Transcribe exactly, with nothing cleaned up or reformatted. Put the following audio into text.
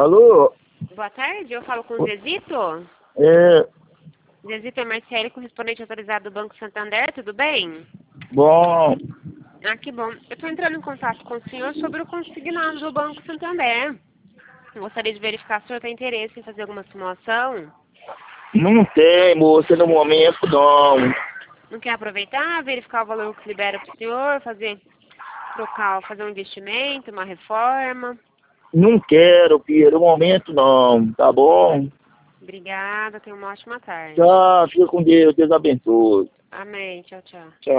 Alô? Boa tarde, eu falo com o Zezito. É, Zezito é Marcele, correspondente autorizado do Banco Santander, tudo bem? bom, Ah, que bom. Eu estou entrando em contato com o senhor sobre o consignado do Banco Santander. Eu gostaria de verificar se o senhor tem interesse em fazer alguma simulação. não tem, moça, no momento não. Não quer aproveitar, verificar o valor que libera para o senhor, fazer, trocar, fazer um investimento, uma reforma? Não quero, filho, no momento não, tá bom? Obrigada, tenha uma ótima tarde. Tchau, fica com Deus, Deus abençoe. Amém, tchau, tchau. Tchau.